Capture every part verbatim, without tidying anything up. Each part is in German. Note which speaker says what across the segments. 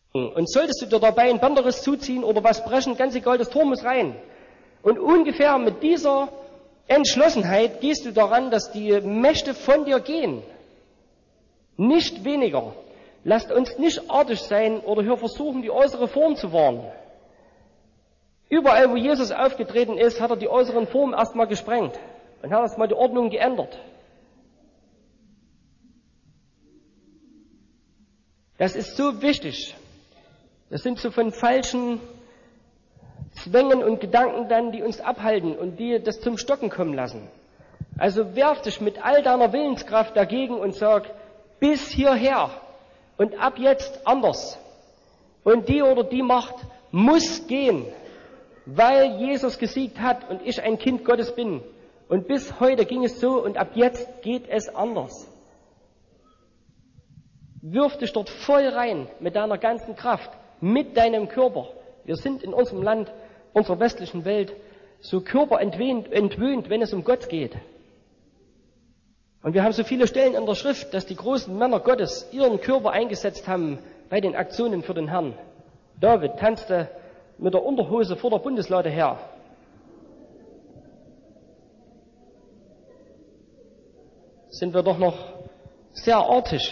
Speaker 1: Und solltest du dir dabei ein Bänderriss zuziehen oder was brechen, ganz egal, das Tor muss rein. Und ungefähr mit dieser Entschlossenheit gehst du daran, dass die Mächte von dir gehen. Nicht weniger. Lasst uns nicht artig sein oder hier versuchen, die äußere Form zu wahren. Überall, wo Jesus aufgetreten ist, hat er die äußeren Formen erstmal gesprengt und hat erstmal die Ordnung geändert. Das ist so wichtig. Das sind so von falschen Zwängen und Gedanken dann, die uns abhalten und die das zum Stocken kommen lassen. Also werf dich mit all deiner Willenskraft dagegen und sag, bis hierher und ab jetzt anders. Und die oder die Macht muss gehen, weil Jesus gesiegt hat und ich ein Kind Gottes bin. Und bis heute ging es so und ab jetzt geht es anders. Wirf dich dort voll rein mit deiner ganzen Kraft, mit deinem Körper. Wir sind in unserem Land, unserer westlichen Welt, so körperentwöhnt, entwöhnt, wenn es um Gott geht. Und wir haben so viele Stellen in der Schrift, dass die großen Männer Gottes ihren Körper eingesetzt haben bei den Aktionen für den Herrn. David tanzte mit der Unterhose vor der Bundeslade her. Sind wir doch noch sehr artig.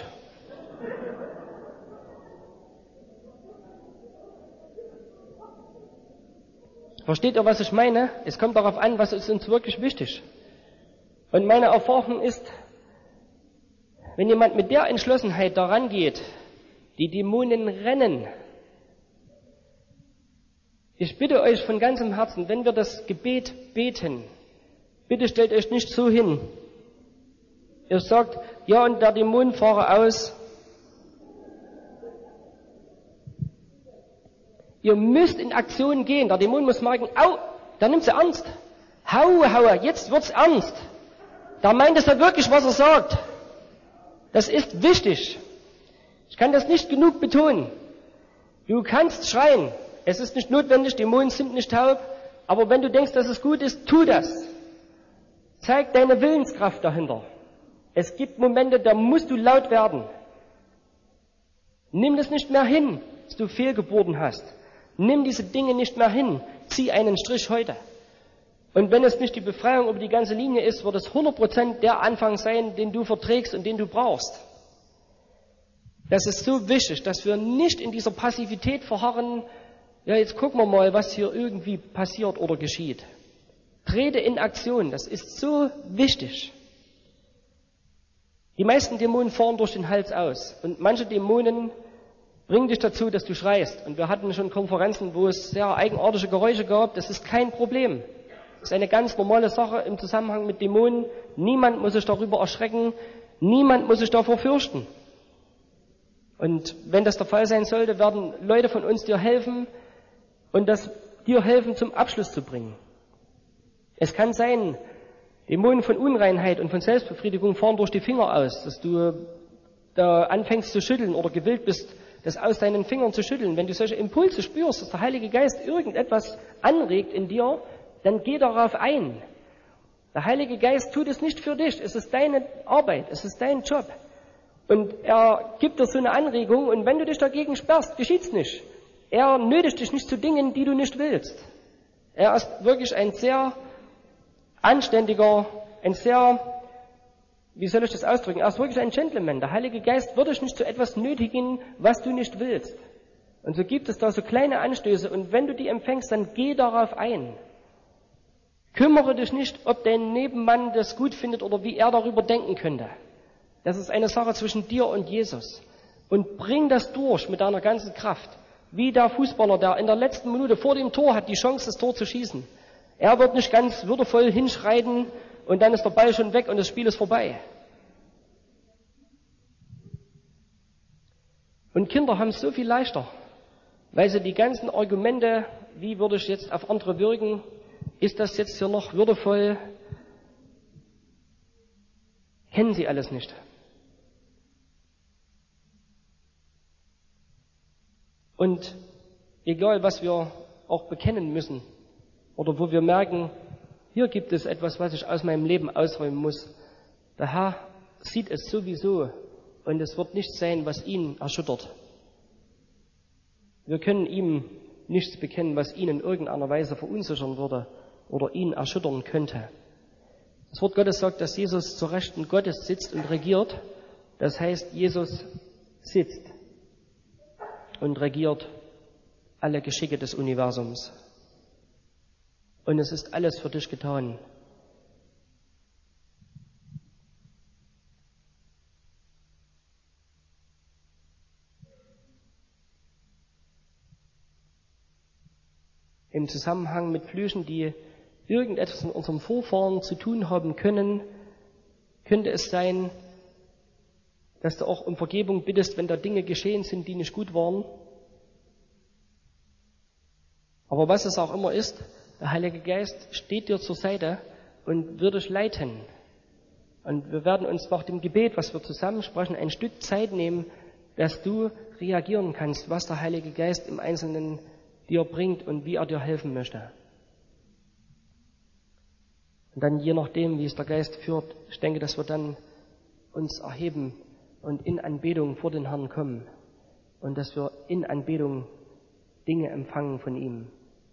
Speaker 1: Versteht ihr, was ich meine? Es kommt darauf an, was ist uns wirklich wichtig. Und meine Erfahrung ist, wenn jemand mit der Entschlossenheit daran geht, die Dämonen rennen. Ich bitte euch von ganzem Herzen, wenn wir das Gebet beten, bitte stellt euch nicht so hin. Ihr sagt, ja, und der Dämon fahre aus. Ihr müsst in Aktion gehen. Der Dämon muss merken, au, da nimmt sie ernst. Hau, hau, jetzt wird's ernst. Da meint es ja wirklich, was er sagt. Das ist wichtig. Ich kann das nicht genug betonen. Du kannst schreien. Es ist nicht notwendig, Dämonen sind nicht taub. Aber wenn du denkst, dass es gut ist, tu das. Zeig deine Willenskraft dahinter. Es gibt Momente, da musst du laut werden. Nimm das nicht mehr hin, dass du Fehlgeburten hast. Nimm diese Dinge nicht mehr hin. Zieh einen Strich heute. Und wenn es nicht die Befreiung über die ganze Linie ist, wird es hundert Prozent der Anfang sein, den du verträgst und den du brauchst. Das ist so wichtig, dass wir nicht in dieser Passivität verharren, ja, jetzt gucken wir mal, was hier irgendwie passiert oder geschieht. Trete in Aktion, das ist so wichtig. Die meisten Dämonen fahren durch den Hals aus und manche Dämonen bringen dich dazu, dass du schreist. Und wir hatten schon Konferenzen, wo es sehr eigenartige Geräusche gab. Das ist kein Problem. Das ist eine ganz normale Sache im Zusammenhang mit Dämonen. Niemand muss sich darüber erschrecken. Niemand muss sich davor fürchten. Und wenn das der Fall sein sollte, werden Leute von uns dir helfen und das dir helfen, zum Abschluss zu bringen. Es kann sein, Dämonen von Unreinheit und von Selbstbefriedigung fahren durch die Finger aus, dass du da anfängst zu schütteln oder gewillt bist, das aus deinen Fingern zu schütteln. Wenn du solche Impulse spürst, dass der Heilige Geist irgendetwas anregt in dir, dann geh darauf ein. Der Heilige Geist tut es nicht für dich. Es ist deine Arbeit. Es ist dein Job. Und er gibt dir so eine Anregung und wenn du dich dagegen sperrst, geschieht's nicht. Er nötigt dich nicht zu Dingen, die du nicht willst. Er ist wirklich ein sehr anständiger, ein sehr, wie soll ich das ausdrücken? Er ist wirklich ein Gentleman. Der Heilige Geist wird dich nicht zu etwas nötigen, was du nicht willst. Und so gibt es da so kleine Anstöße und wenn du die empfängst, dann geh darauf ein. Kümmere dich nicht, ob dein Nebenmann das gut findet oder wie er darüber denken könnte. Das ist eine Sache zwischen dir und Jesus. Und bring das durch mit deiner ganzen Kraft. Wie der Fußballer, der in der letzten Minute vor dem Tor hat die Chance, das Tor zu schießen. Er wird nicht ganz würdevoll hinschreiten und dann ist der Ball schon weg und das Spiel ist vorbei. Und Kinder haben es so viel leichter, weil sie die ganzen Argumente, wie würde ich jetzt auf andere wirken, ist das jetzt hier noch würdevoll, kennen sie alles nicht. Und egal, was wir auch bekennen müssen oder wo wir merken, hier gibt es etwas, was ich aus meinem Leben ausräumen muss, der Herr sieht es sowieso und es wird nichts sein, was ihn erschüttert. Wir können ihm nichts bekennen, was ihn in irgendeiner Weise verunsichern würde oder ihn erschüttern könnte. Das Wort Gottes sagt, dass Jesus zur Rechten Gottes sitzt und regiert. Das heißt, Jesus sitzt und regiert alle Geschicke des Universums. Und es ist alles für dich getan. Im Zusammenhang mit Flüchen, die irgendetwas mit unserem Vorfahren zu tun haben können, könnte es sein, dass du auch um Vergebung bittest, wenn da Dinge geschehen sind, die nicht gut waren. Aber was es auch immer ist, der Heilige Geist steht dir zur Seite und wird dich leiten. Und wir werden uns nach dem Gebet, was wir zusammen sprechen, ein Stück Zeit nehmen, dass du reagieren kannst, was der Heilige Geist im Einzelnen dir bringt und wie er dir helfen möchte. Und dann je nachdem, wie es der Geist führt, ich denke, dass wir dann uns erheben und in Anbetung vor den Herrn kommen und dass wir in Anbetung Dinge empfangen von ihm.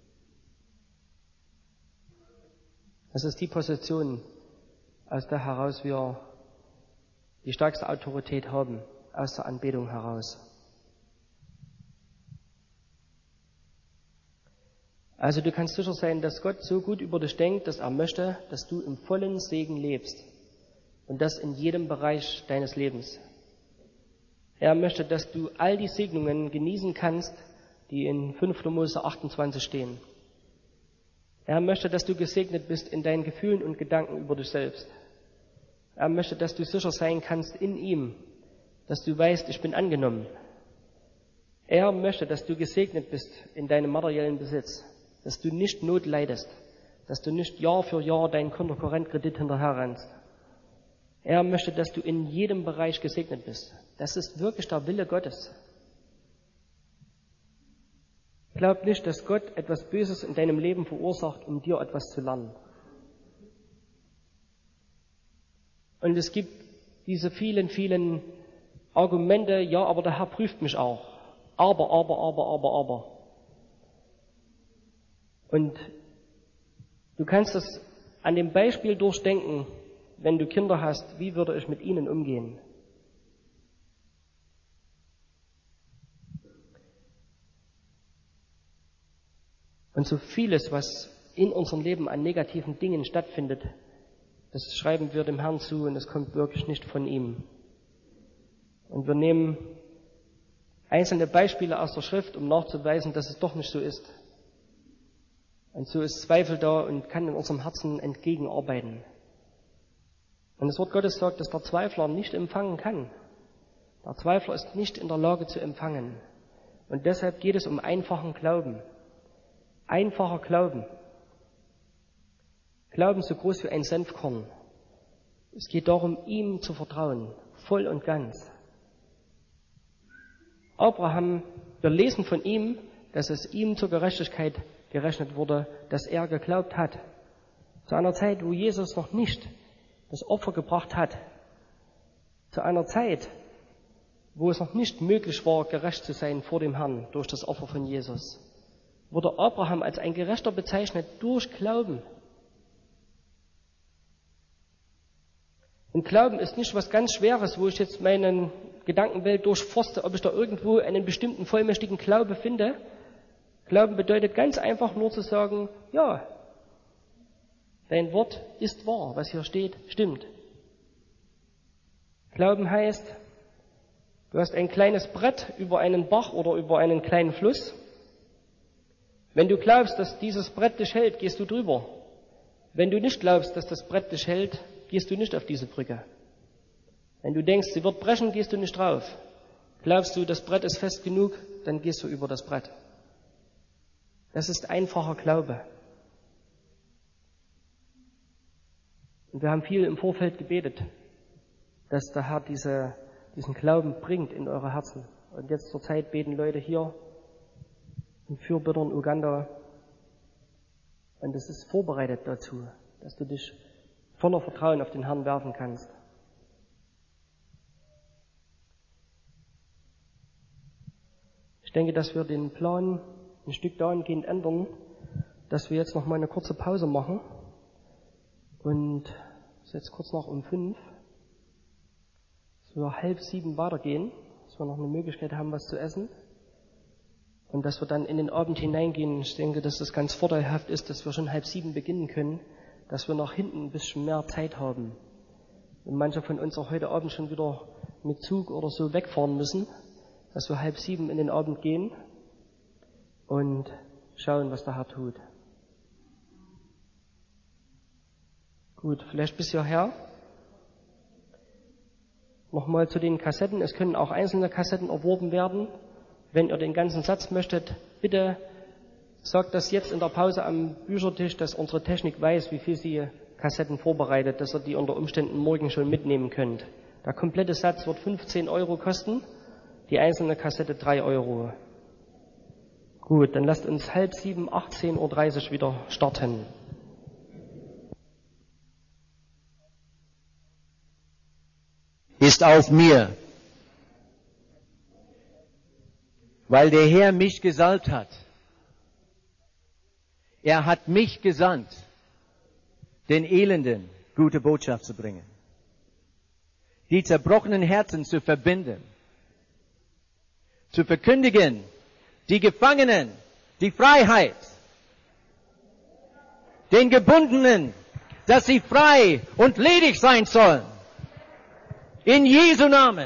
Speaker 1: Das ist die Position, aus der heraus wir die stärkste Autorität haben, aus der Anbetung heraus. Also du kannst sicher sein, dass Gott so gut über dich denkt, dass er möchte, dass du im vollen Segen lebst. Und das in jedem Bereich deines Lebens. Er möchte, dass du all die Segnungen genießen kannst, die in fünfter Mose achtundzwanzig stehen. Er möchte, dass du gesegnet bist in deinen Gefühlen und Gedanken über dich selbst. Er möchte, dass du sicher sein kannst in ihm, dass du weißt, ich bin angenommen. Er möchte, dass du gesegnet bist in deinem materiellen Besitz, dass du nicht Not leidest, dass du nicht Jahr für Jahr deinen Kontokorrentkredit hinterherrennst. Er möchte, dass du in jedem Bereich gesegnet bist. Das ist wirklich der Wille Gottes. Glaub nicht, dass Gott etwas Böses in deinem Leben verursacht, um dir etwas zu lernen. Und es gibt diese vielen, vielen Argumente, ja, aber der Herr prüft mich auch. Aber, aber, aber, aber, aber. Und du kannst es an dem Beispiel durchdenken, wenn du Kinder hast, wie würde ich mit ihnen umgehen? Und so vieles, was in unserem Leben an negativen Dingen stattfindet, das schreiben wir dem Herrn zu und es kommt wirklich nicht von ihm. Und wir nehmen einzelne Beispiele aus der Schrift, um nachzuweisen, dass es doch nicht so ist. Und so ist Zweifel da und kann in unserem Herzen entgegenarbeiten. Und das Wort Gottes sagt, dass der Zweifler nicht empfangen kann. Der Zweifler ist nicht in der Lage zu empfangen. Und deshalb geht es um einfachen Glauben. Einfacher Glauben. Glauben so groß wie ein Senfkorn. Es geht darum, ihm zu vertrauen, voll und ganz. Abraham, wir lesen von ihm, dass es ihm zur Gerechtigkeit gerechnet wurde, dass er geglaubt hat. Zu einer Zeit, wo Jesus noch nicht das Opfer gebracht hat. Zu einer Zeit, wo es noch nicht möglich war, gerecht zu sein vor dem Herrn durch das Opfer von Jesus, wurde Abraham als ein Gerechter bezeichnet durch Glauben. Und Glauben ist nicht was ganz Schweres, wo ich jetzt meine Gedankenwelt durchforste, ob ich da irgendwo einen bestimmten vollmächtigen Glaube finde. Glauben bedeutet ganz einfach nur zu sagen, ja, dein Wort ist wahr, was hier steht, stimmt. Glauben heißt, du hast ein kleines Brett über einen Bach oder über einen kleinen Fluss. Wenn du glaubst, dass dieses Brett dich hält, gehst du drüber. Wenn du nicht glaubst, dass das Brett dich hält, gehst du nicht auf diese Brücke. Wenn du denkst, sie wird brechen, gehst du nicht drauf. Glaubst du, das Brett ist fest genug, dann gehst du über das Brett. Das ist einfacher Glaube. Und wir haben viel im Vorfeld gebetet, dass der Herr diese, diesen Glauben bringt in eure Herzen. Und jetzt zur Zeit beten Leute hier in Fürbittern, Uganda. Und es ist vorbereitet dazu, dass du dich voller Vertrauen auf den Herrn werfen kannst. Ich denke, dass wir den Plan ein Stück dahingehend ändern, dass wir jetzt noch mal eine kurze Pause machen. Und es ist jetzt kurz nach um fünf. Dass wir halb sieben weitergehen, dass wir noch eine Möglichkeit haben, was zu essen. Und dass wir dann in den Abend hineingehen. Ich denke, dass das ganz vorteilhaft ist, dass wir schon halb sieben beginnen können, dass wir nach hinten ein bisschen mehr Zeit haben. Und manche von uns auch heute Abend schon wieder mit Zug oder so wegfahren müssen, dass wir halb sieben in den Abend gehen und schauen, was der Herr tut. Gut, vielleicht bis hierher. Nochmal zu den Kassetten. Es können auch einzelne Kassetten erworben werden. Wenn ihr den ganzen Satz möchtet, bitte sagt das jetzt in der Pause am Büchertisch, dass unsere Technik weiß, wie viel sie Kassetten vorbereitet, dass ihr die unter Umständen morgen schon mitnehmen könnt. Der komplette Satz wird fünfzehn Euro kosten, die einzelne Kassette drei Euro. Gut, dann lasst uns halb sieben, achtzehn Uhr dreißig wieder starten.
Speaker 2: Ist auf mir, weil der Herr mich gesalbt hat. Er hat mich gesandt, den Elenden gute Botschaft zu bringen, die zerbrochenen Herzen zu verbinden, zu verkündigen, die Gefangenen, die Freiheit, den Gebundenen, dass sie frei und ledig sein sollen. In Jesu Namen.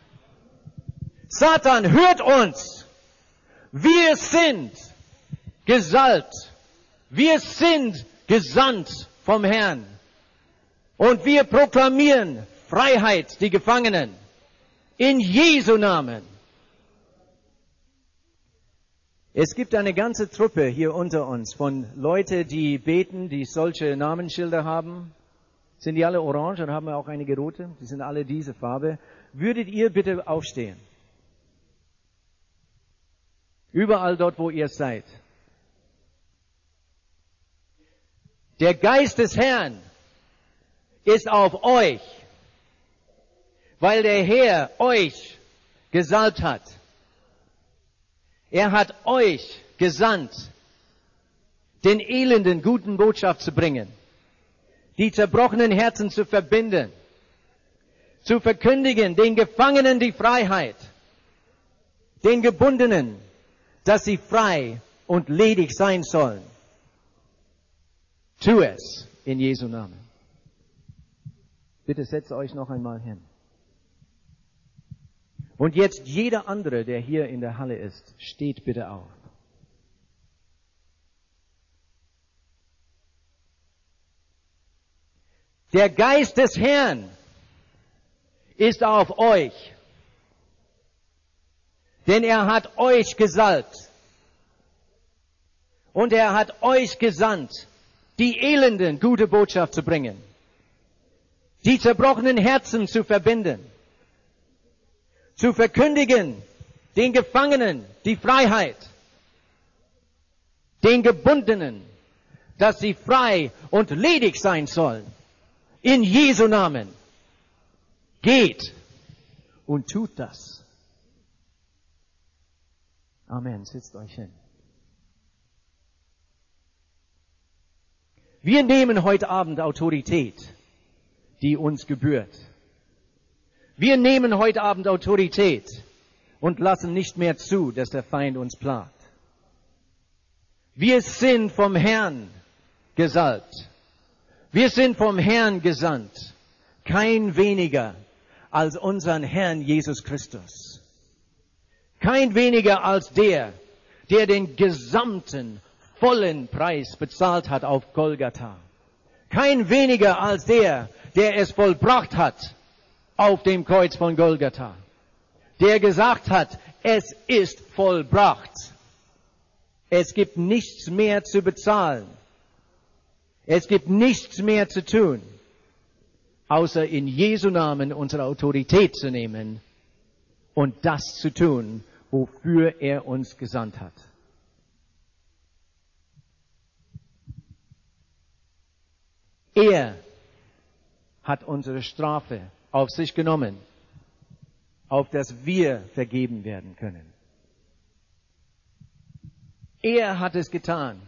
Speaker 2: Satan, hört uns. Wir sind gesalbt. Wir sind gesandt vom Herrn. Und wir proklamieren Freiheit, die Gefangenen. In Jesu Namen. Es gibt eine ganze Truppe hier unter uns von Leuten, die beten, die solche Namensschilder haben. Sind die alle orange oder haben wir auch einige rote? Die sind alle diese Farbe. Würdet ihr bitte aufstehen? Überall dort, wo ihr seid. Der Geist des Herrn ist auf euch, weil der Herr euch gesalbt hat. Er hat euch gesandt, den Elenden guten Botschaft zu bringen, die zerbrochenen Herzen zu verbinden, zu verkündigen, den Gefangenen die Freiheit, den Gebundenen, dass sie frei und ledig sein sollen. Tu es in Jesu Namen. Bitte setzt euch noch einmal hin. Und jetzt jeder andere, der hier in der Halle ist, steht bitte auf. Der Geist des Herrn ist auf euch, denn er hat euch gesalbt und er hat euch gesandt, die Elenden gute Botschaft zu bringen, die zerbrochenen Herzen zu verbinden, zu verkündigen, den Gefangenen die Freiheit, den Gebundenen, dass sie frei und ledig sein sollen. In Jesu Namen. Geht und tut das. Amen. Setzt euch hin. Wir nehmen heute Abend Autorität, die uns gebührt. Wir nehmen heute Abend Autorität und lassen nicht mehr zu, dass der Feind uns plagt. Wir sind vom Herrn gesalbt. Wir sind vom Herrn gesandt, kein weniger als unseren Herrn Jesus Christus. Kein weniger als der, der den gesamten, vollen Preis bezahlt hat auf Golgatha. Kein weniger als der, der es vollbracht hat auf dem Kreuz von Golgatha. Der gesagt hat, es ist vollbracht. Es gibt nichts mehr zu bezahlen. Es gibt nichts mehr zu tun, außer in Jesu Namen unsere Autorität zu nehmen und das zu tun, wofür er uns gesandt hat. Er hat unsere Strafe auf sich genommen, auf dass wir vergeben werden können. Er hat es getan.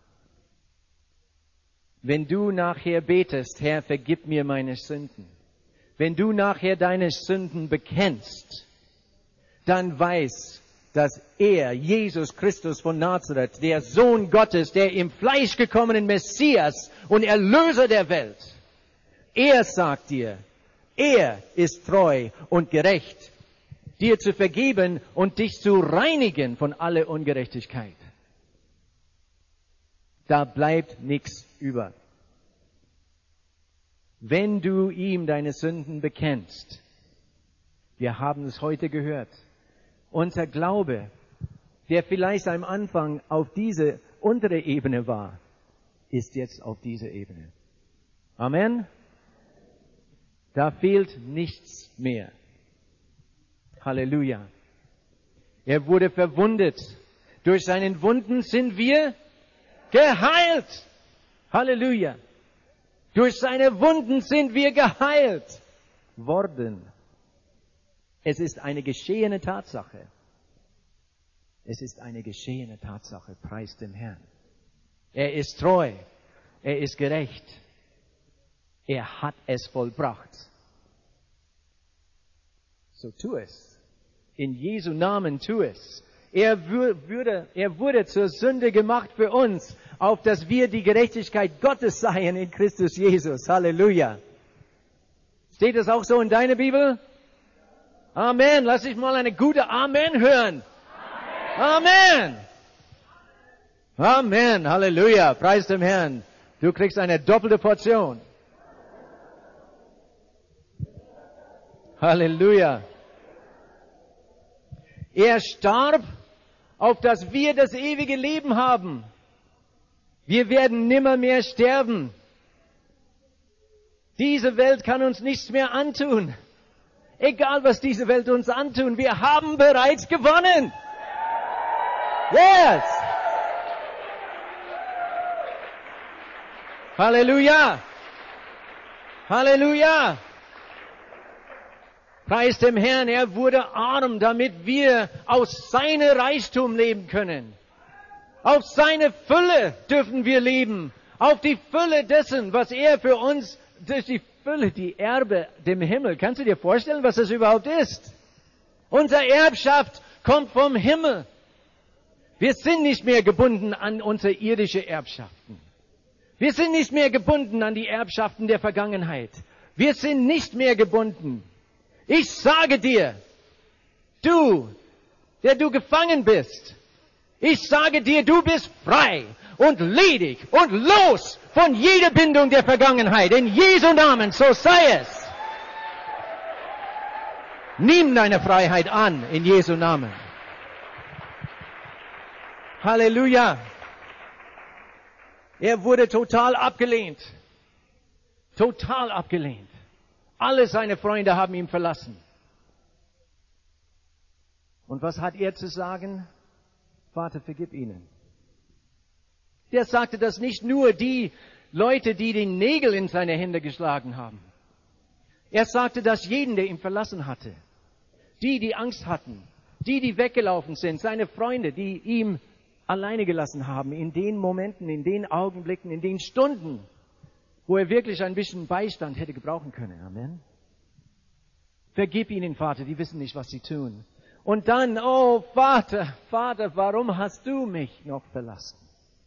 Speaker 2: Wenn du nachher betest, Herr, vergib mir meine Sünden. Wenn du nachher deine Sünden bekennst, dann weiß, dass er, Jesus Christus von Nazareth, der Sohn Gottes, der im Fleisch gekommenen Messias und Erlöser der Welt, er sagt dir, er ist treu und gerecht, dir zu vergeben und dich zu reinigen von aller Ungerechtigkeit. Da bleibt nichts über. Wenn du ihm deine Sünden bekennst, wir haben es heute gehört, unser Glaube, der vielleicht am Anfang auf diese untere Ebene war, ist jetzt auf dieser Ebene. Amen? Da fehlt nichts mehr. Halleluja. Er wurde verwundet. Durch seinen Wunden sind wir geheilt. Halleluja. Durch seine Wunden sind wir geheilt worden. Es ist eine geschehene Tatsache. Es ist eine geschehene Tatsache. Preis dem Herrn. Er ist treu. Er ist gerecht. Er hat es vollbracht. So tu es. In Jesu Namen tu es. Er wurde, er wurde zur Sünde gemacht für uns, auf dass wir die Gerechtigkeit Gottes seien in Christus Jesus. Halleluja. Steht das auch so in deiner Bibel? Amen. Lass ich mal eine gute Amen hören. Amen. Amen. Halleluja. Preis dem Herrn. Du kriegst eine doppelte Portion. Halleluja. Er starb, auf dass wir das ewige Leben haben. Wir werden nimmermehr sterben. Diese Welt kann uns nichts mehr antun. Egal, was diese Welt uns antun, wir haben bereits gewonnen. Yes! Halleluja! Halleluja! Preis dem Herrn, er wurde arm, damit wir aus seinem Reichtum leben können. Auf seine Fülle dürfen wir leben. Auf die Fülle dessen, was er für uns, durch die Fülle, die Erbe dem Himmel. Kannst du dir vorstellen, was das überhaupt ist? Unsere Erbschaft kommt vom Himmel. Wir sind nicht mehr gebunden an unsere irdische Erbschaften. Wir sind nicht mehr gebunden an die Erbschaften der Vergangenheit. Wir sind nicht mehr gebunden. Ich sage dir, du, der du gefangen bist, ich sage dir, du bist frei und ledig und los von jeder Bindung der Vergangenheit. In Jesu Namen, so sei es. Nimm deine Freiheit an, in Jesu Namen. Halleluja. Er wurde total abgelehnt. Total abgelehnt. Alle seine Freunde haben ihn verlassen. Und was hat er zu sagen? Vater, vergib ihnen. Der sagte das nicht nur die Leute, die den Nägel in seine Hände geschlagen haben. Er sagte das jeden, der ihn verlassen hatte. Die, die Angst hatten. Die, die weggelaufen sind. Seine Freunde, die ihm alleine gelassen haben. In den Momenten, in den Augenblicken, in den Stunden, wo er wirklich ein bisschen Beistand hätte gebrauchen können. Amen. Vergib ihnen, Vater, die wissen nicht, was sie tun. Und dann, oh Vater, Vater, warum hast du mich noch verlassen?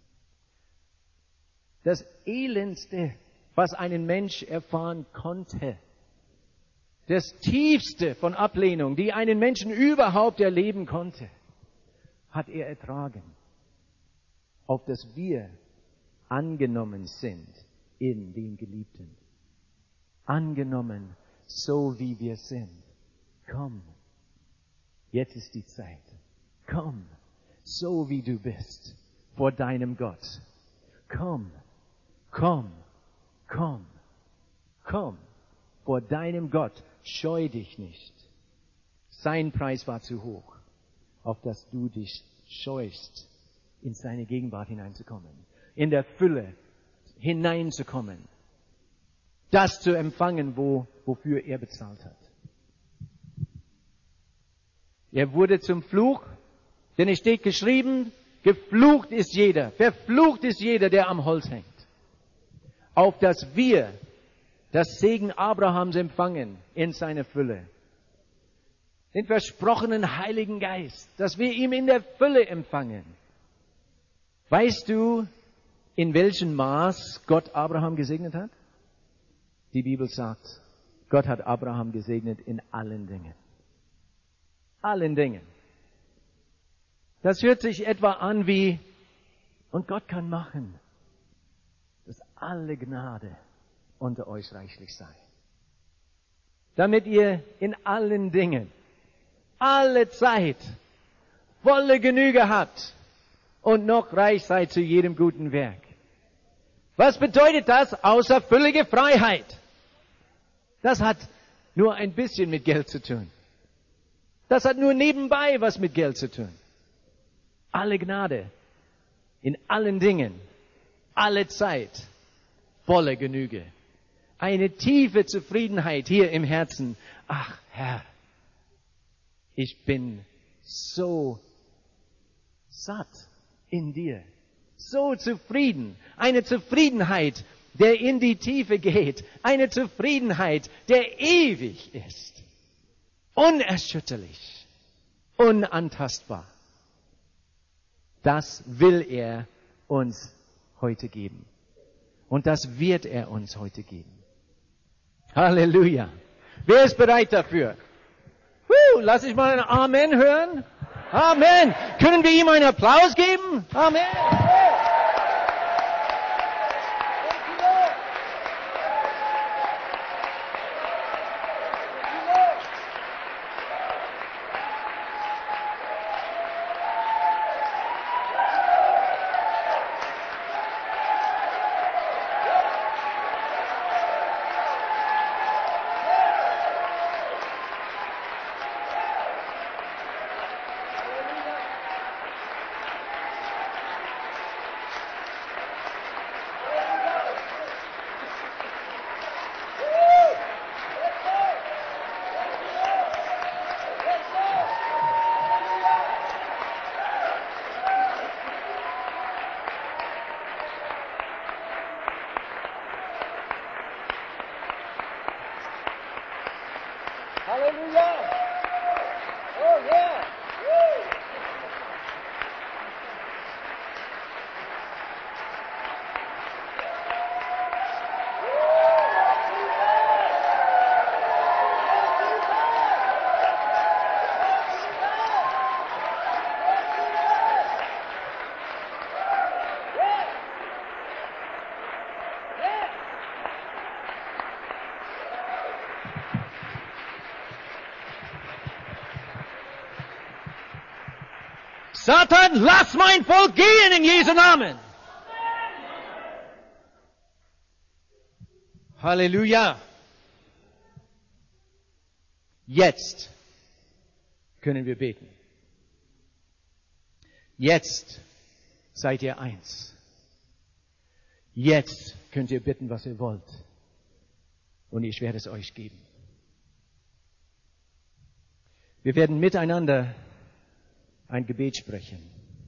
Speaker 2: Das Elendste, was ein Mensch erfahren konnte. Das Tiefste von Ablehnung, die einen Menschen überhaupt erleben konnte, hat er ertragen. Auf dass wir angenommen sind in den Geliebten. Angenommen, so wie wir sind. Komm, jetzt ist die Zeit. Komm, so wie du bist, vor deinem Gott. Komm, komm, komm, komm, vor deinem Gott. Scheu dich nicht. Sein Preis war zu hoch, auf dass du dich scheust, in seine Gegenwart hineinzukommen. In der Fülle hineinzukommen. Das zu empfangen, wo, wofür er bezahlt hat. Er wurde zum Fluch, denn es steht geschrieben, Geflucht ist jeder, verflucht ist jeder, der am Holz hängt. Auf dass wir das Segen Abrahams empfangen in seiner Fülle. Den versprochenen Heiligen Geist, dass wir ihn in der Fülle empfangen. Weißt du, in welchem Maß Gott Abraham gesegnet hat? Die Bibel sagt, Gott hat Abraham gesegnet in allen Dingen. Allen Dingen. Das hört sich etwa an wie, und Gott kann machen, dass alle Gnade unter euch reichlich sei. Damit ihr in allen Dingen, alle Zeit, volle Genüge habt und noch reich seid zu jedem guten Werk. Was bedeutet das? Außer völlige Freiheit. Das hat nur ein bisschen mit Geld zu tun. Das hat nur nebenbei was mit Geld zu tun. Alle Gnade, in allen Dingen, alle Zeit, volle Genüge. Eine tiefe Zufriedenheit hier im Herzen. Ach Herr, ich bin so satt in dir, so zufrieden. Eine Zufriedenheit, der in die Tiefe geht. Eine Zufriedenheit, der ewig ist. Unerschütterlich, unantastbar. Das will er uns heute geben. Und das wird er uns heute geben. Halleluja. Wer ist bereit dafür? Huh, lass ich mal ein Amen hören. Amen. Können wir ihm einen Applaus geben? Amen.
Speaker 1: Halleluja! Oh yeah! Woo!
Speaker 2: Satan, lass mein Volk gehen in Jesu Namen. Halleluja. Jetzt können wir beten. Jetzt seid ihr eins. Jetzt könnt ihr bitten, was ihr wollt. Und ich werde es euch geben. Wir werden miteinander ein Gebet sprechen.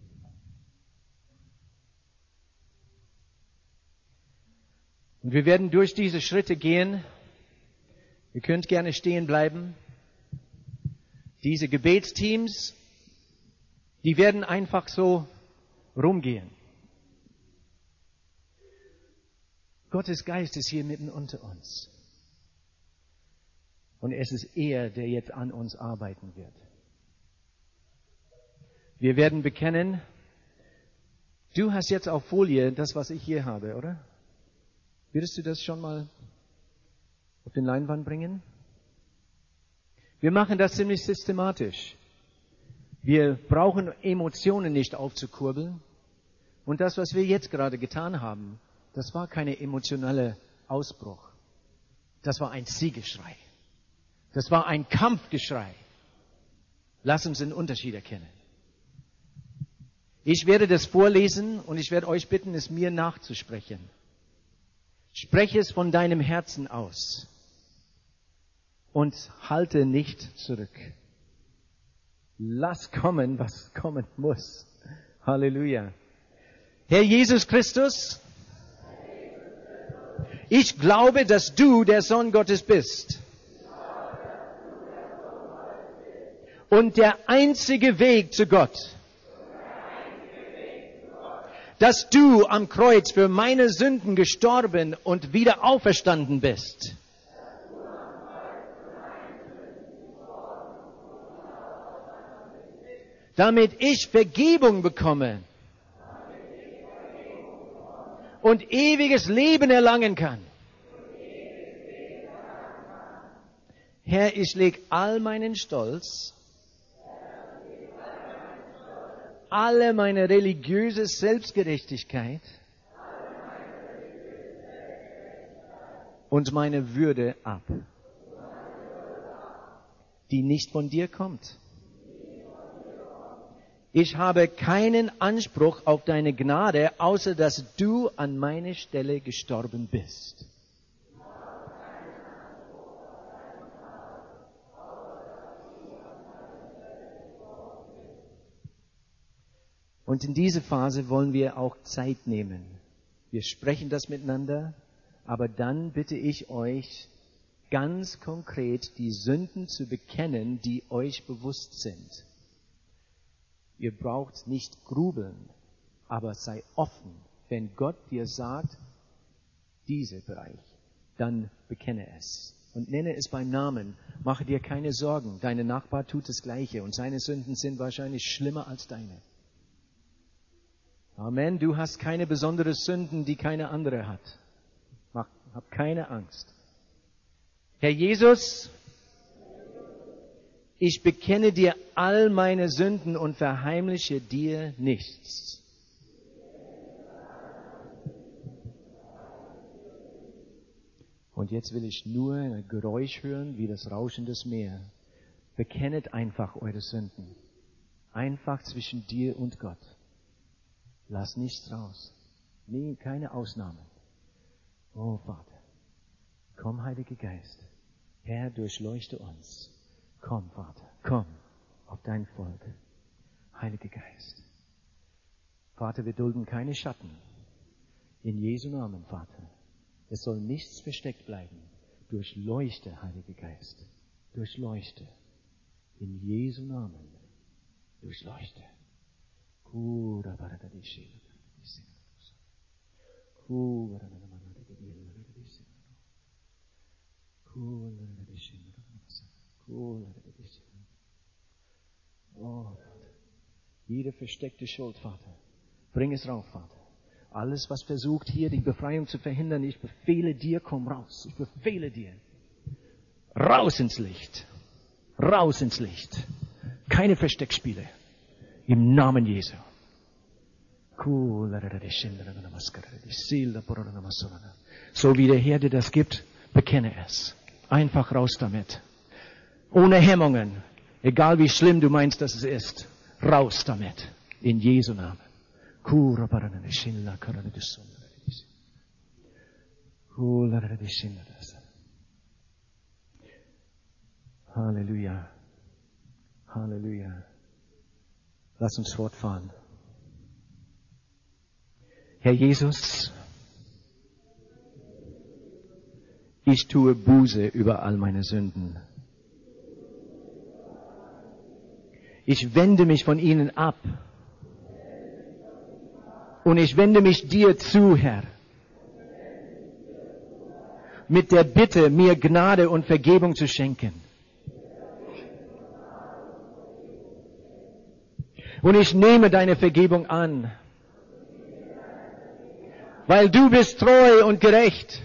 Speaker 2: Und wir werden durch diese Schritte gehen. Ihr könnt gerne stehen bleiben. Diese Gebetsteams, die werden einfach so rumgehen. Gottes Geist ist hier mitten unter uns. Und es ist er, der jetzt an uns arbeiten wird. Wir werden bekennen, du hast jetzt auf Folie das, was ich hier habe, oder? Würdest du das schon mal auf den Leinwand bringen? Wir machen das ziemlich systematisch. Wir brauchen Emotionen nicht aufzukurbeln. Und das, was wir jetzt gerade getan haben, das war kein emotionaler Ausbruch. Das war ein Siegesschrei. Das war ein Kampfgeschrei. Lass uns den Unterschied erkennen. Ich werde das vorlesen und ich werde euch bitten, es mir nachzusprechen. Spreche es von deinem Herzen aus und halte nicht zurück. Lass kommen, was kommen muss. Halleluja. Herr Jesus Christus, ich glaube, dass du der Sohn Gottes bist. Und der einzige Weg zu Gott. Dass du am Kreuz für meine Sünden gestorben und wieder auferstanden bist. Damit ich Vergebung bekomme und ewiges Leben erlangen kann. Herr, ich leg all meinen Stolz, alle meine religiöse Selbstgerechtigkeit und meine Würde ab, die nicht von dir kommt. Ich habe keinen Anspruch auf deine Gnade, außer dass du an meine Stelle gestorben bist. Und in diese Phase wollen wir auch Zeit nehmen. Wir sprechen das miteinander, aber dann bitte ich euch, ganz konkret die Sünden zu bekennen, die euch bewusst sind. Ihr braucht nicht grubeln, aber sei offen. Wenn Gott dir sagt, dieser Bereich, dann bekenne es. Und nenne es beim Namen. Mache dir keine Sorgen. Deine Nachbar tut das Gleiche und seine Sünden sind wahrscheinlich schlimmer als deine. Amen. Du hast keine besonderen Sünden, die keine andere hat. Mach, hab keine Angst. Herr Jesus, ich bekenne dir all meine Sünden und verheimliche dir nichts. Und jetzt will ich nur ein Geräusch hören, wie das Rauschen des Meeres. Bekennet einfach eure Sünden. Einfach zwischen dir und Gott. Lass nichts raus. Nee, keine Ausnahmen. Oh Vater, komm, Heiliger Geist. Herr, durchleuchte uns. Komm, Vater, komm auf dein Volk. Heiliger Geist. Vater, wir dulden keine Schatten. In Jesu Namen, Vater. Es soll nichts versteckt bleiben. Durchleuchte, Heiliger Geist. Durchleuchte. In Jesu Namen. Durchleuchte. Oh, Vater. Jede versteckte Schuld, Vater. Bring es rauf, Vater. Alles, was versucht, hier die Befreiung zu verhindern, ich befehle dir, komm raus. Ich befehle dir. Raus ins Licht. Raus ins Licht. Keine Versteckspiele. Im Namen Jesu. So wie der Herr dir das gibt, bekenne es. Einfach raus damit. Ohne Hemmungen. Egal wie schlimm du meinst, dass es ist. Raus damit. In Jesu Namen. Halleluja. Halleluja. Lass uns fortfahren. Herr Jesus, ich tue Buße über all meine Sünden. Ich wende mich von ihnen ab. Und ich wende mich dir zu, Herr. Mit der Bitte, mir Gnade und Vergebung zu schenken. Und ich nehme deine Vergebung an. Weil du bist treu und gerecht,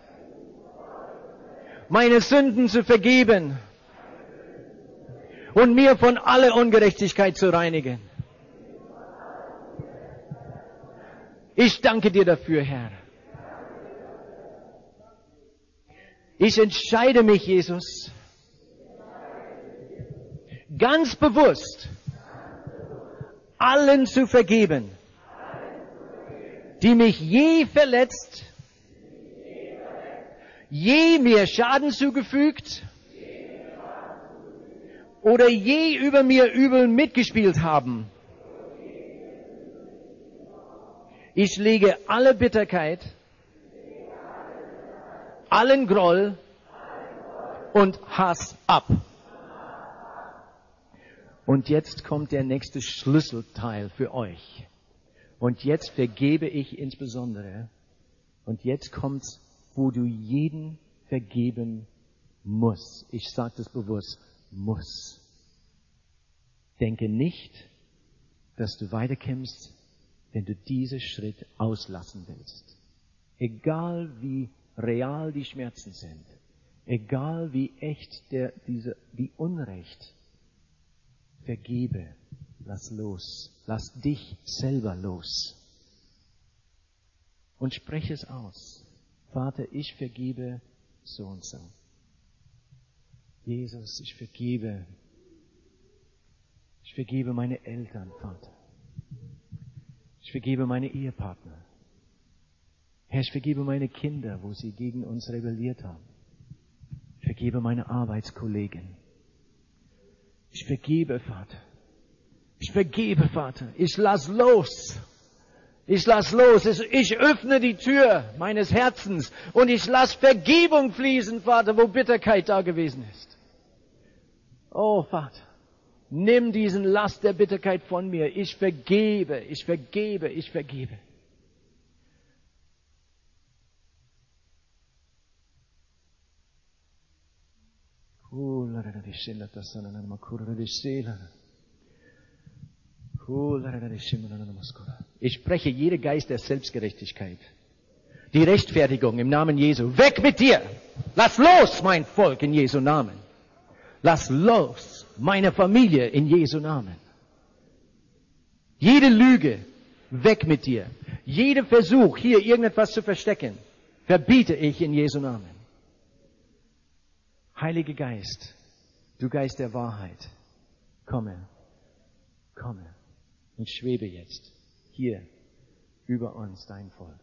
Speaker 2: meine Sünden zu vergeben und mir von aller Ungerechtigkeit zu reinigen. Ich danke dir dafür, Herr. Ich entscheide mich, Jesus, ganz bewusst, allen zu vergeben, die mich je verletzt, je mir Schaden zugefügt oder je über mir übel mitgespielt haben. Ich lege alle Bitterkeit, allen Groll und Hass ab. Und jetzt kommt der nächste Schlüsselteil für euch. Und jetzt vergebe ich insbesondere. Und jetzt kommt's, wo du jeden vergeben musst. Ich sage das bewusst, muss. Denke nicht, dass du weiterkommst, wenn du diesen Schritt auslassen willst. Egal wie real die Schmerzen sind, egal wie echt der, diese, die Unrecht, vergebe, lass los, lass dich selber los. Und spreche es aus. Vater, ich vergebe so und so. Jesus, ich vergebe. Ich vergebe meine Eltern, Vater. Ich vergebe meine Ehepartner. Herr, ich vergebe meine Kinder, wo sie gegen uns rebelliert haben. Ich vergebe meine Arbeitskollegen. Ich vergebe, Vater. Ich vergebe, Vater. Ich lass los. Ich lass los. Ich öffne die Tür meines Herzens und ich lass Vergebung fließen, Vater, wo Bitterkeit da gewesen ist. Oh, Vater, nimm diesen Last der Bitterkeit von mir. Ich vergebe, ich vergebe, ich vergebe. Ich spreche jede Geist der Selbstgerechtigkeit, die Rechtfertigung im Namen Jesu. Weg mit dir! Lass los, mein Volk, in Jesu Namen. Lass los, meine Familie, in Jesu Namen. Jede Lüge, weg mit dir. Jeder Versuch, hier irgendetwas zu verstecken, verbiete ich in Jesu Namen. Heiliger Geist, du Geist der Wahrheit, komme, komme und schwebe jetzt hier über uns, dein Volk.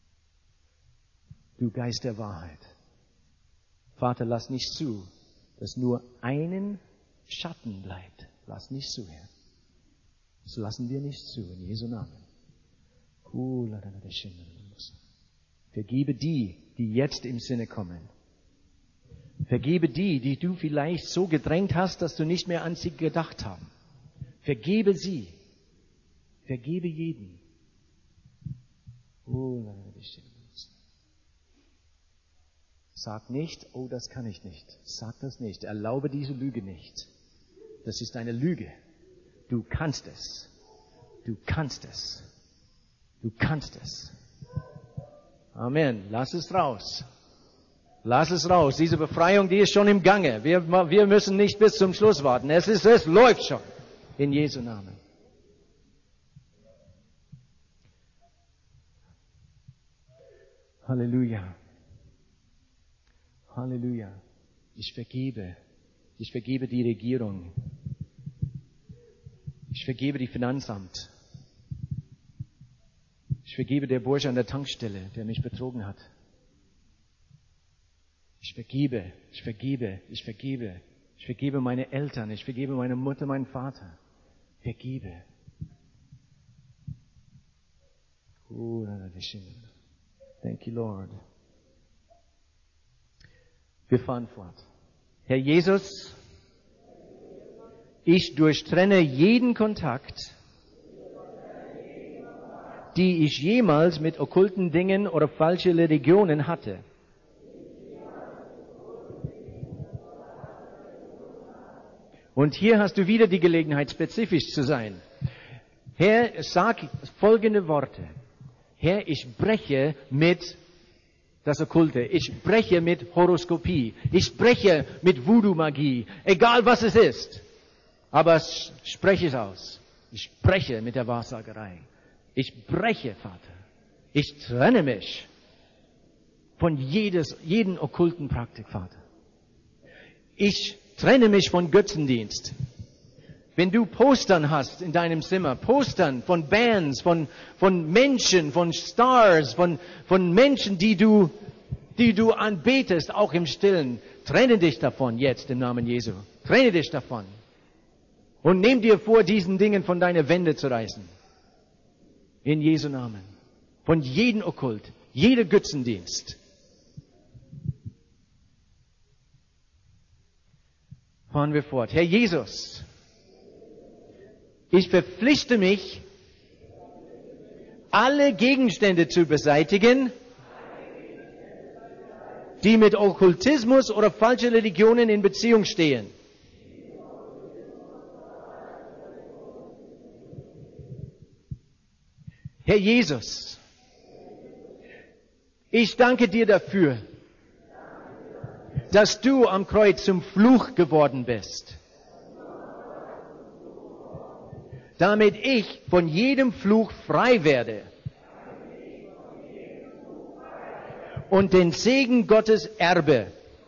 Speaker 2: Du Geist der Wahrheit. Vater, lass nicht zu, dass nur einen Schatten bleibt. Lass nicht zu, Herr. Das lassen wir nicht zu, in Jesu Namen. Vergebe die, die jetzt im Sinne kommen. Vergebe die, die du vielleicht so gedrängt hast, dass du nicht mehr an sie gedacht hast. Vergebe sie. Vergebe jeden. Sag nicht, oh, das kann ich nicht. Sag das nicht. Erlaube diese Lüge nicht. Das ist eine Lüge. Du kannst es. Du kannst es. Du kannst es. Amen. Lass es raus. Lass es raus. Diese Befreiung, die ist schon im Gange. Wir, wir müssen nicht bis zum Schluss warten. Es ist, es läuft schon. In Jesu Namen. Halleluja. Halleluja. Ich vergebe. Ich vergebe die Regierung. Ich vergebe die Finanzamt. Ich vergebe der Bursche an der Tankstelle, der mich betrogen hat. Ich vergebe, ich vergebe, ich vergebe. Ich vergebe meine Eltern, ich vergebe meine Mutter, meinen Vater. Vergebe. Thank you, Lord. Wir fahren fort. Herr Jesus, ich durchtrenne jeden Kontakt, die ich jemals mit okkulten Dingen oder falschen Religionen hatte. Und hier hast du wieder die Gelegenheit, spezifisch zu sein. Herr, sag folgende Worte. Herr, ich breche mit das Okkulte. Ich breche mit Horoskopie. Ich breche mit Voodoo-Magie. Egal was es ist. Aber spreche es aus. Ich breche mit der Wahrsagerei. Ich breche, Vater. Ich trenne mich von jedes, jeden okkulten Praktik, Vater. Ich trenne mich von Götzendienst. Wenn du Postern hast in deinem Zimmer, Postern von Bands, von, von Menschen, von Stars, von, von Menschen, die du, die du anbetest, auch im Stillen, trenne dich davon jetzt im Namen Jesu. Trenne dich davon. Und nimm dir vor, diesen Dingen von deiner Wände zu reißen. In Jesu Namen. von jedem Okkult, jeder Götzendienst. Fahren wir fort. Herr Jesus, ich verpflichte mich, alle Gegenstände zu beseitigen, die mit Okkultismus oder falschen Religionen in Beziehung stehen. Herr Jesus, ich danke dir dafür, dass du am Kreuz zum Fluch geworden bist, damit ich von jedem Fluch frei werde und den Segen Gottes erbe.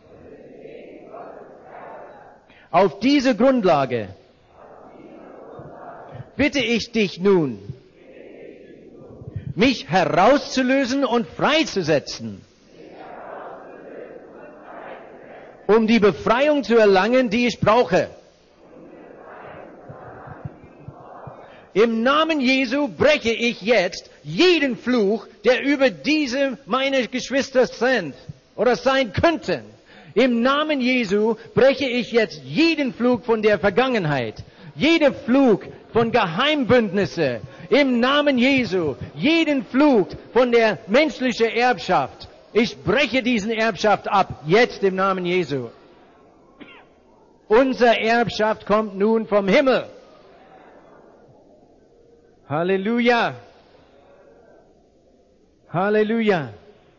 Speaker 2: Auf diese Grundlage bitte ich dich nun, mich herauszulösen und freizusetzen, um die Befreiung zu erlangen, die ich brauche. Im Namen Jesu breche ich jetzt jeden Fluch, der über diese meine Geschwister sind oder sein könnten. Im Namen Jesu breche ich jetzt jeden Fluch von der Vergangenheit, jeden Fluch von Geheimbündnisse. Im Namen Jesu, jeden Fluch von der menschlichen Erbschaft. Ich breche diesen Erbschaft ab, jetzt im Namen Jesu. Unsere Erbschaft kommt nun vom Himmel. Halleluja. Halleluja.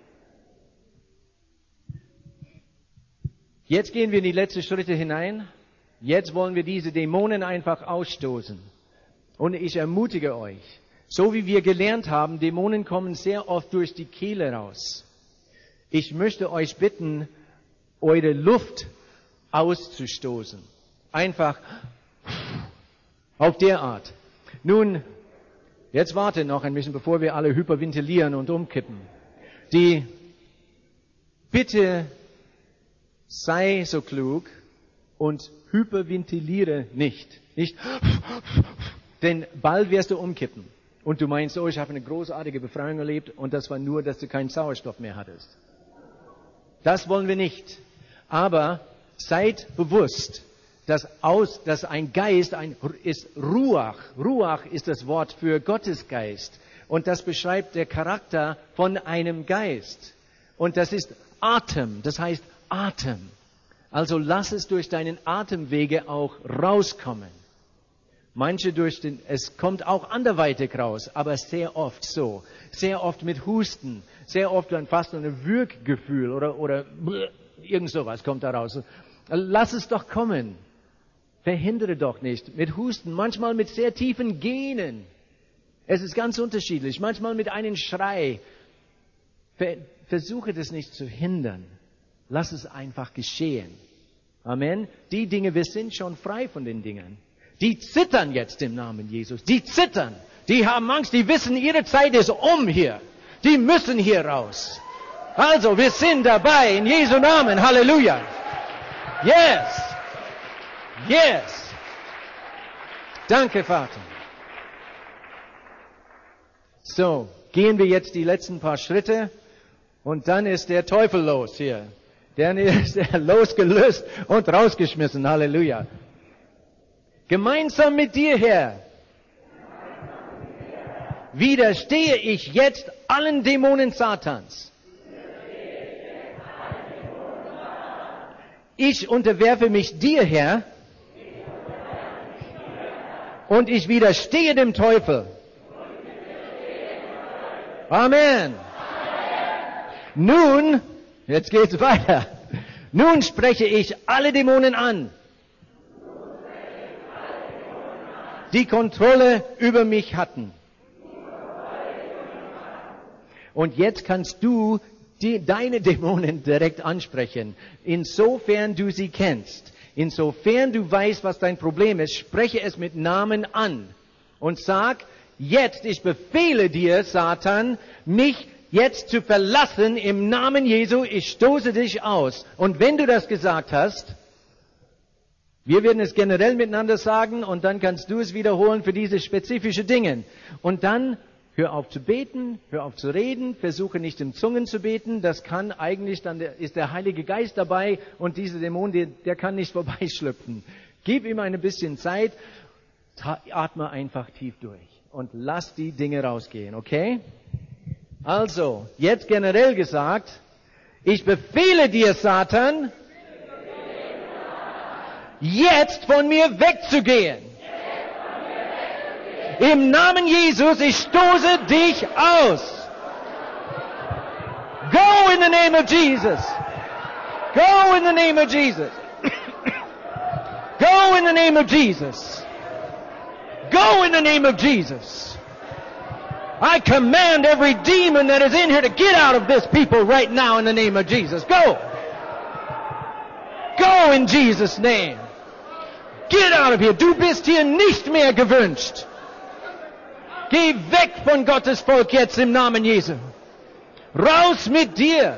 Speaker 2: Jetzt gehen wir in die letzten Schritte hinein. Jetzt wollen wir diese Dämonen einfach ausstoßen. Und ich ermutige euch, so wie wir gelernt haben, Dämonen kommen sehr oft durch die Kehle raus. Ich möchte euch bitten, eure Luft auszustoßen. Einfach auf der Art. Nun, jetzt warte noch ein bisschen, bevor wir alle hyperventilieren und umkippen. Die, bitte sei so klug und hyperventiliere nicht. Nicht, denn bald wirst du umkippen. Und du meinst, oh, ich habe eine großartige Befreiung erlebt und das war nur, dass du keinen Sauerstoff mehr hattest. Das wollen wir nicht. Aber seid bewusst, dass, aus, dass ein Geist ein, ist Ruach. Ruach ist das Wort für Gottesgeist. Und das beschreibt der Charakter von einem Geist. Und das ist Atem. Das heißt Atem. Also lass es durch deinen Atemwege auch rauskommen. Manche durch den, es kommt auch anderweitig raus, aber sehr oft so. Sehr oft mit Husten, sehr oft dann fast ein Würggefühl oder, oder irgend sowas kommt da raus. Lass es doch kommen. Verhindere doch nicht. Mit Husten, manchmal mit sehr tiefen Gähnen. Es ist ganz unterschiedlich. Manchmal mit einem Schrei. Versuche das nicht zu hindern. Lass es einfach geschehen. Amen. Die Dinge, wir sind schon frei von den Dingen. Die zittern jetzt im Namen Jesus. Die zittern. Die haben Angst. Die wissen, ihre Zeit ist um hier. Die müssen hier raus. Also, wir sind dabei in Jesu Namen. Halleluja. Yes. Yes. Danke, Vater. So, gehen wir jetzt die letzten paar Schritte und dann ist der Teufel los hier. Dann ist er losgelöst und rausgeschmissen. Halleluja. Gemeinsam mit dir, Herr, widerstehe ich jetzt allen Dämonen Satans. Ich unterwerfe mich dir, Herr, und ich widerstehe dem Teufel. Amen. Nun, jetzt geht's weiter. Nun spreche ich alle Dämonen an, die Kontrolle über mich hatten. Und jetzt kannst du die, deine Dämonen direkt ansprechen. Insofern du sie kennst, insofern du weißt, was dein Problem ist, spreche es mit Namen an und sag, jetzt, ich befehle dir, Satan, mich jetzt zu verlassen im Namen Jesu, ich stoße dich aus. Und wenn du das gesagt hast, wir werden es generell miteinander sagen und dann kannst du es wiederholen für diese spezifischen Dinge. Und dann Hör auf zu beten, hör auf zu reden, versuche nicht in Zungen zu beten. Das kann eigentlich, dann ist der Heilige Geist dabei und dieser Dämon, der, der kann nicht vorbeischlüpfen. Gib ihm ein bisschen Zeit, atme einfach tief durch und lass die Dinge rausgehen, okay? Also, jetzt generell gesagt, ich befehle dir, Satan, jetzt von mir wegzugehen. Im Namen Jesus, ich stoße dich aus. Go in the name of Jesus. Go in the name of Jesus. Go in the name of Jesus. Go in the name of Jesus. I command every demon that is in here to get out of this people right now in the name of Jesus. Go. Go in Jesus' name. Get out of here. Du bist hier nicht mehr gewünscht. Geh weg von Gottes Volk jetzt im Namen Jesu. Raus mit dir.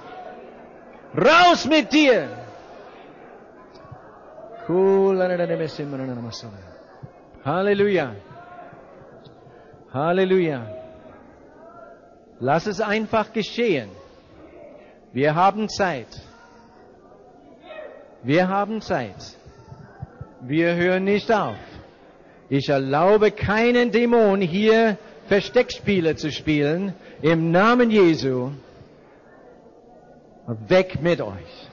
Speaker 2: Raus mit dir. Halleluja. Halleluja. Lass es einfach geschehen. Wir haben Zeit. Wir haben Zeit. Wir hören nicht auf. Ich erlaube keinen Dämon hier Versteckspiele zu spielen. Im Namen Jesu. Weg mit euch.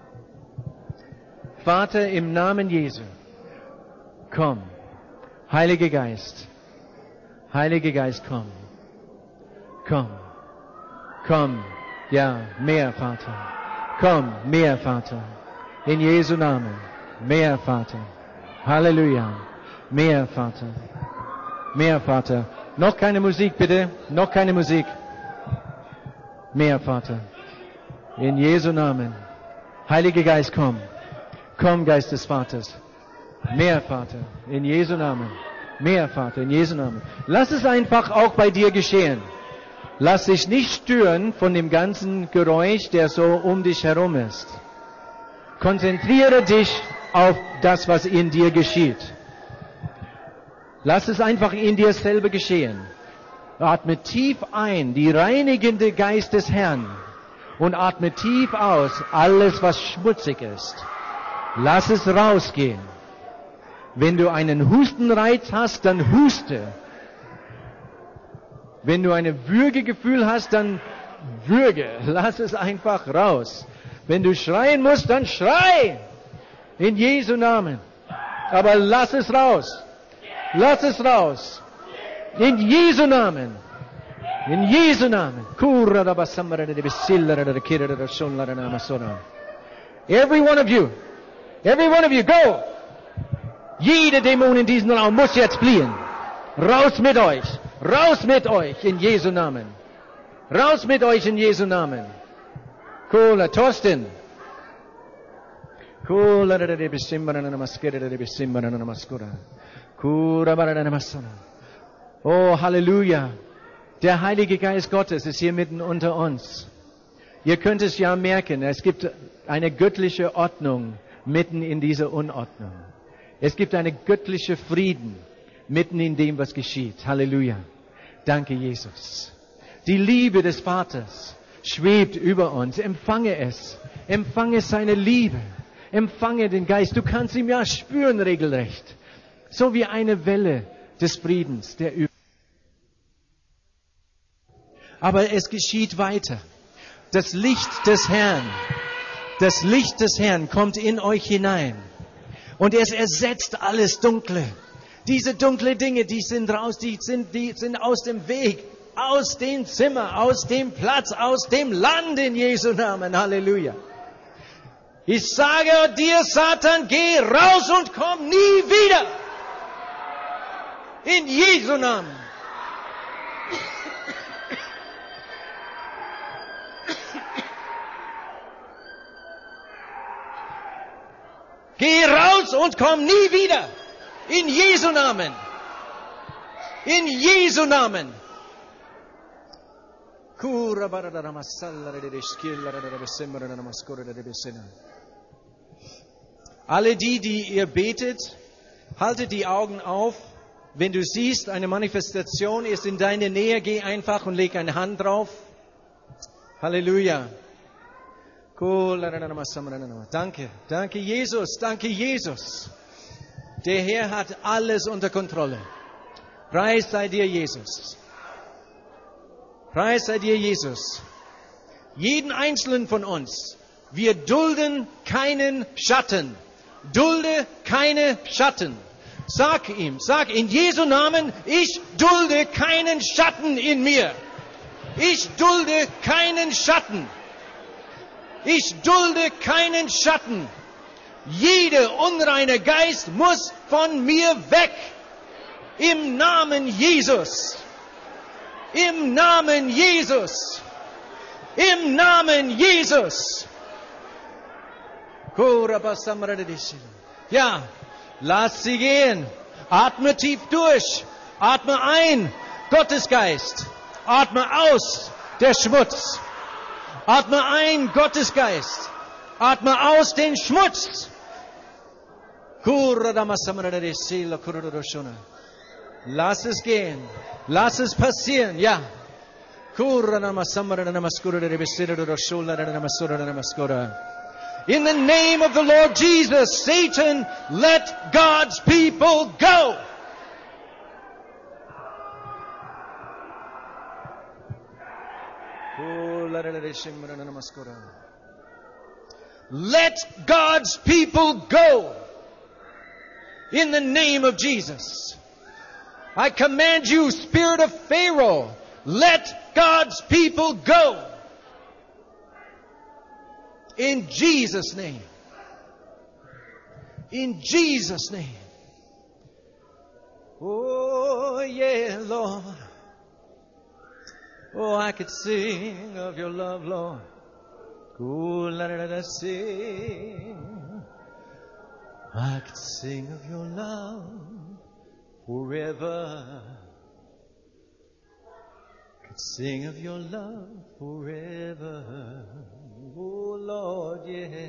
Speaker 2: Vater, im Namen Jesu. Komm. Heiliger Geist. Heiliger Geist, komm. Komm. Komm. Ja, mehr, Vater. Komm, mehr, Vater. In Jesu Namen. Mehr, Vater. Halleluja. Mehr, Vater. Mehr, Vater. Noch keine Musik, bitte. Noch keine Musik. Mehr, Vater. In Jesu Namen. Heiliger Geist, komm. Komm, Geist des Vaters. Mehr, Vater. In Jesu Namen. Mehr, Vater. In Jesu Namen. Lass es einfach auch bei dir geschehen. Lass dich nicht stören von dem ganzen Geräusch, der so um dich herum ist. Konzentriere dich auf das, was in dir geschieht. Lass es einfach in dir selber geschehen. Atme tief ein, die reinigende Geist des Herrn. Und atme tief aus, alles, was schmutzig ist. Lass es rausgehen. Wenn du einen Hustenreiz hast, dann huste. Wenn du ein Würgegefühl hast, dann würge. Lass es einfach raus. Wenn du schreien musst, dann schrei. In Jesu Namen. Aber lass es raus. Lass es raus. In Jesu Namen. In Jesu Namen. Every one of you. Every one of you, go. Jeder Dämon in diesem Raum muss jetzt fliehen. Raus mit euch. Raus mit euch in Jesu Namen. Raus mit euch in Jesu Namen. Cool, Thorsten. Cool, oh, Halleluja. Der Heilige Geist Gottes ist hier mitten unter uns. Ihr könnt es ja merken, es gibt eine göttliche Ordnung mitten in dieser Unordnung. Es gibt eine göttliche Frieden mitten in dem, was geschieht. Halleluja. Danke, Jesus. Die Liebe des Vaters schwebt über uns. Empfange es. Empfange seine Liebe. Empfange den Geist. Du kannst ihn ja spüren regelrecht. So wie eine Welle des Friedens, der über. Aber es geschieht weiter. Das Licht des Herrn, das Licht des Herrn kommt in euch hinein. Und es ersetzt alles Dunkle. Diese dunkle Dinge, die sind raus, die sind, die sind aus dem Weg, aus dem Zimmer, aus dem Platz, aus dem Land in Jesu Namen. Halleluja. Ich sage dir, Satan, geh raus und komm nie wieder. In Jesu Namen. Geh raus und komm nie wieder. In Jesu Namen. In Jesu Namen. Alle die, die ihr betet, haltet die Augen auf Wenn du siehst, eine Manifestation ist in deiner Nähe, geh einfach und leg eine Hand drauf. Halleluja. Danke, danke Jesus, danke Jesus. Der Herr hat alles unter Kontrolle. Preis sei dir, Jesus. Preis sei dir, Jesus. Jeden einzelnen von uns. Wir dulden keinen Schatten. Dulde keine Schatten. Sag ihm, sag in Jesu Namen, ich dulde keinen Schatten in mir. Ich dulde keinen Schatten. Ich dulde keinen Schatten. Jeder unreine Geist muss von mir weg. Im Namen Jesus. Im Namen Jesus. Im Namen Jesus. Ja, lass sie gehen. Atme tief durch. Atme ein, Gottesgeist. Atme aus, der Schmutz. Atme ein, Gottesgeist. Atme aus den Schmutz. Lass es gehen. Lass es passieren. Ja. In the name of the Lord Jesus, Satan, let God's people go. Let God's people go. In the name of Jesus. I command you, spirit of Pharaoh, let God's people go. In Jesus' name. In Jesus' name. Oh, yeah, Lord. Oh, I could sing of your love, Lord. Oh, let us sing. I could sing of your love forever. I could sing of your love forever. Oh, Lord, yes.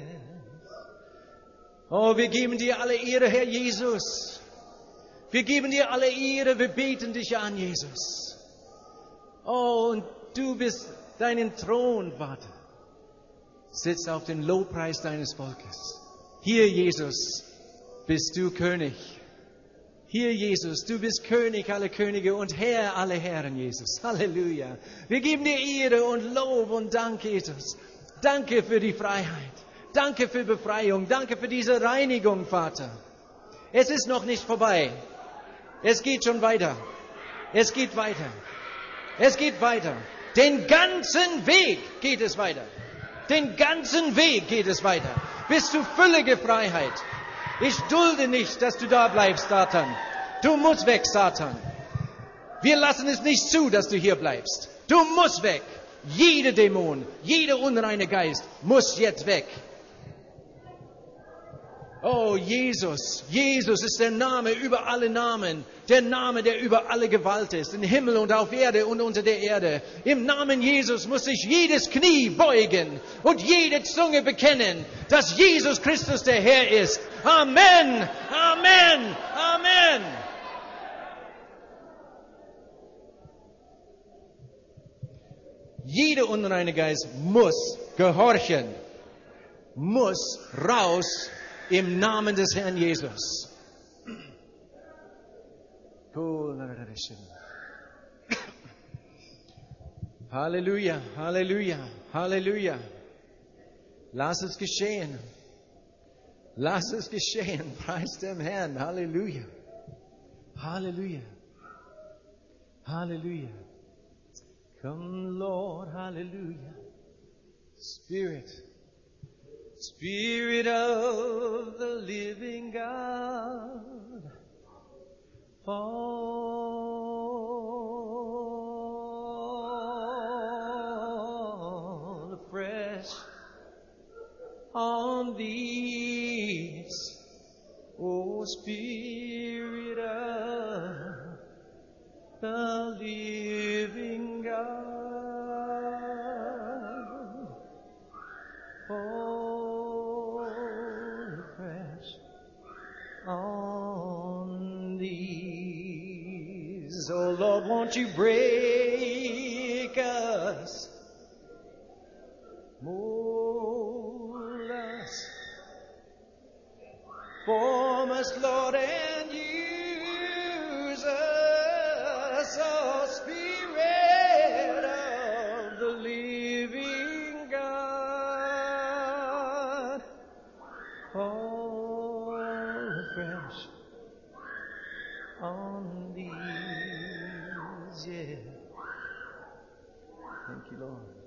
Speaker 2: Oh, wir geben dir alle Ehre, Herr Jesus. Wir geben dir alle Ehre, wir beten dich an, Jesus. Oh, und du bist deinen Thron, Vater. Sitzt auf den Lobpreis deines Volkes. Hier, Jesus, bist du König. Hier, Jesus, du bist König aller Könige und Herr aller Herren, Jesus. Halleluja. Wir geben dir Ehre und Lob und Dank, Jesus. Danke für die Freiheit. Danke für Befreiung. Danke für diese Reinigung, Vater. Es ist noch nicht vorbei. Es geht schon weiter. Es geht weiter. Es geht weiter. Den ganzen Weg geht es weiter. Den ganzen Weg geht es weiter. Bis zu völlige Freiheit. Ich dulde nicht, dass du da bleibst, Satan. Du musst weg, Satan. Wir lassen es nicht zu, dass du hier bleibst. Du musst weg. Jeder Dämon, jeder unreine Geist muss jetzt weg. Oh, Jesus, Jesus ist der Name über alle Namen, der Name, der über alle Gewalt ist, im Himmel und auf Erde und unter der Erde. Im Namen Jesus muss sich jedes Knie beugen und jede Zunge bekennen, dass Jesus Christus der Herr ist. Amen, Amen, Amen. Jeder unreine Geist muss gehorchen, muss raus im Namen des Herrn Jesus. Halleluja, Halleluja, Halleluja. Lass es geschehen. Lass es geschehen. Preis dem Herrn. Halleluja. Halleluja. Halleluja. Come, Lord, hallelujah. Spirit, Spirit of the living God, fall afresh on these, O Spirit of the living God. Fall afresh on thee. Lord, won't you break us, mold us, form us, Lord, and use us, oh Spirit of the living God. Fall afresh on these, yeah. Thank you, Lord.